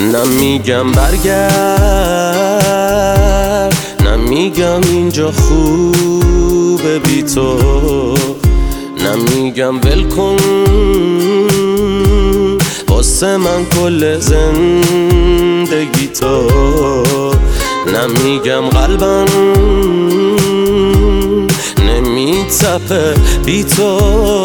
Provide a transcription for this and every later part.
نمیگم برگرد، نمیگم اینجا خوبه بی تو، نمیگم ول کن واسه من کل زندگی تو، نمیگم قلبم نمیتپه بی تو،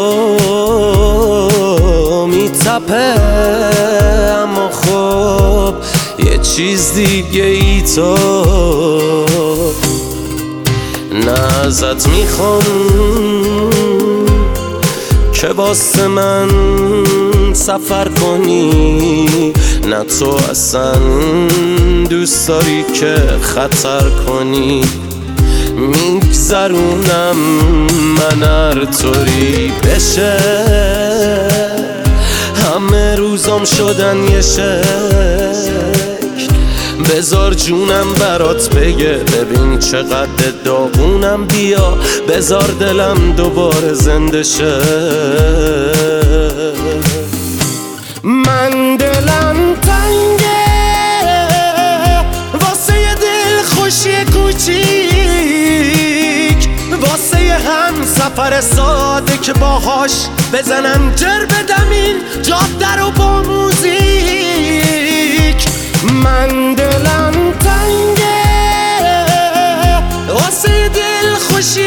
میتپه اما خب یه چیز دیگه ای تو. نه ازت میخوام که واسه من سفر کنی، نه تو اصلا دوست داری که خطر کنی، میگذرونم من هر طوری بشه، همه روزام شدن یه شکل، بذار جونم برات بگه ببین چقدر داغونم، بیا بذار دلم دوباره زنده شه. من دلم تنگه واسه یه دل خوشی کوچیک، واسه یه هم سفر ساده که باهاش بزنم جر بدم این جاده رو با موزیک. من دلم تنگه واسه یه دل خوشی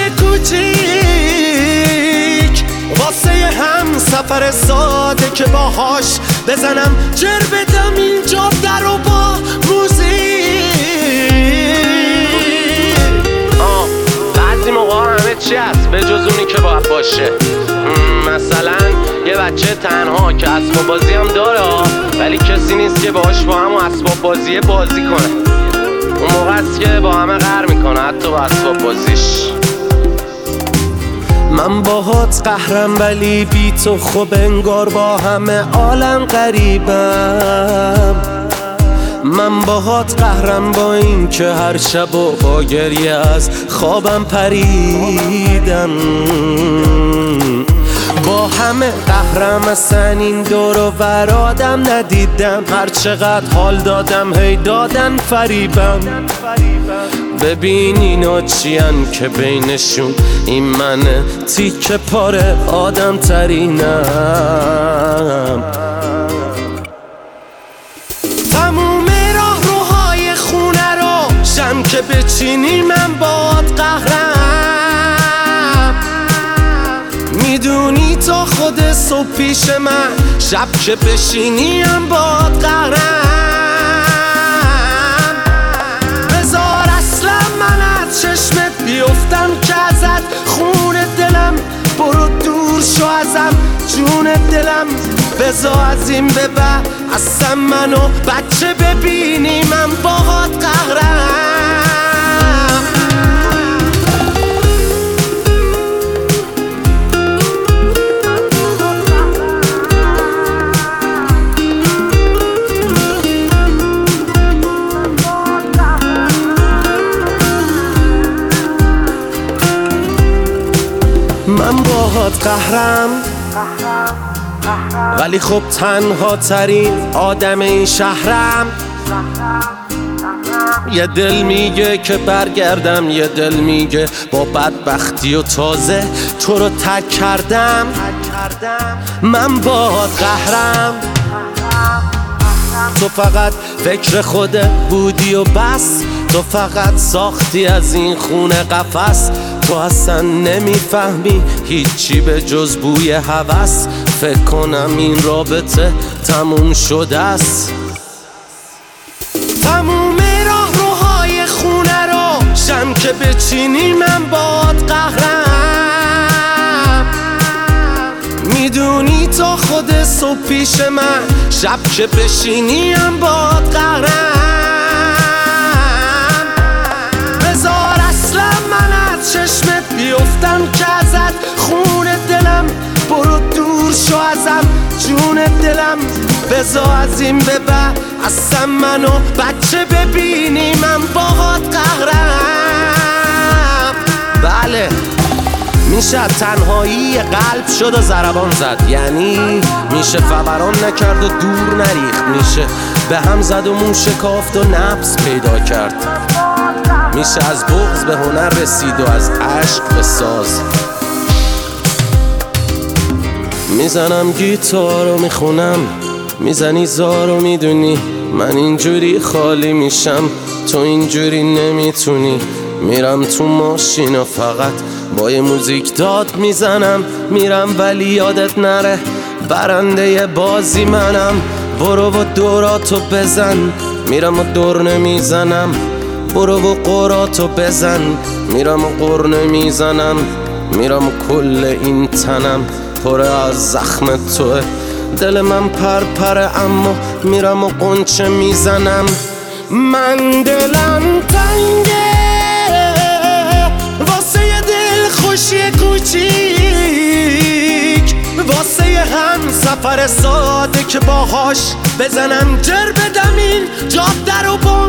کوچیک، واسه یه هم سفر ساده که باهاش بزنم جر بدم این جاده رو با موزیک. بعضی موقع همه چی هست به جز اونی که باید باشه، مثلا یه بچه تنها که اسباب بازی هم داره ولی کسی نیست که باهاش با هم اسباب بازی کنه، اون موقع است که با همه قهر میکنه حتی با اسباب بازیش. من باهات قهرم ولی بی تو خب انگار با همه عالم غریبم، من باهات قهرم با این که هر شب و با گریه از خوابم پریدم، با همه قهرم اصلا این دور و ور آدم ندیدم، هر چقدر حال دادم هی دادن فریبم. ببین اینا چیان که بینشون این منه تیکه پاره آدم ترینم. تموم راه روهای خونه رو شم که بچینی من باد قهرم، میدونی تا خود صبح پیش من شب که بشینی هم باد قهرم. بذار اصلا من از چشمت بیفتم که ازت خون دلم، برو دور شو ازم جون دلم، بذار از این به بعد اصلا منو بچه ببینی من باهات قهرم. من باهات قهرم ولی خب تنها ترین آدم این شهرم، یه دل میگه که برگردم، یه دل میگه با بدبختی و تازه تو رو ترک کردم. من باهات قهرم، تو فقط فکر خودت بودی و بس، تو فقط ساختی از این خونه قفس، تو اصلا نمیفهمی هیچی به جز بوی هوس، فکر کنم این رابطه تموم شده است. تموم راه روهای خونه رو شم که بچینی من باد قهرم، میدونی تا خود صبح پیش من شب که بشینی هم باد قهرم. بذار اصلا من از چشمت بیفتم که ازت خون دلم، برو دور شو ازم جون دلم، بذار از این به بعد اصلا منو بچه ببینی من باهات قهرم. بله میشه تنهایی قلب شد و ضربان زد، یعنی میشه فوران نکرد و دور نریخت، میشه به هم زد و مون شکافت و نفس پیدا کرد، میشه از بغض به هنر رسید و از عشق به ساز. میزنم گیتار و میخونم، میزنی زار و میدونی من اینجوری خالی میشم، تو اینجوری نمیتونی. میرم تو ماشین و فقط با یه موزیک داد میزنم، میرم ولی یادت نره برنده بازی منم. برو و دوراتو بزن، میرم و دور نمیزنم. برو و قراتو بزن، میرم و قر نمیزنم. میرم و کل این تنم پره از زخم توه، دل من پرپره اما میرم و قنچه میزنم. من دلم تنگه واسه یه دل خوشی کوچیک، واسه یه هم سفر ساده که باهاش بزنم جر بدم این جاده رو با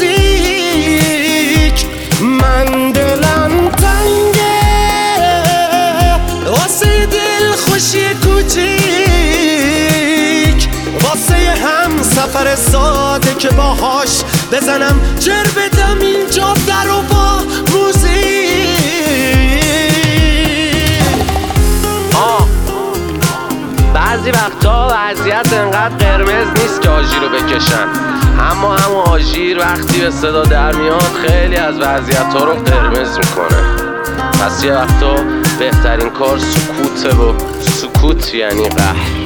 موزیک. من دلم تنگه واسه یه دل خوشی کوچیک، واسه یه هم سفر ساده که باهاش بزنم جر بدم این جاده رو با موزیک. بعضی وقتا وضعیت انقدر قرمز نیست که آژیر رو بکشن، اما همون آژیر وقتی به صدا در میاد خیلی از وضعیت ها رو قرمز میکنه. پس یه وقتا بهترین کار سکوته و سکوت یعنی قهر.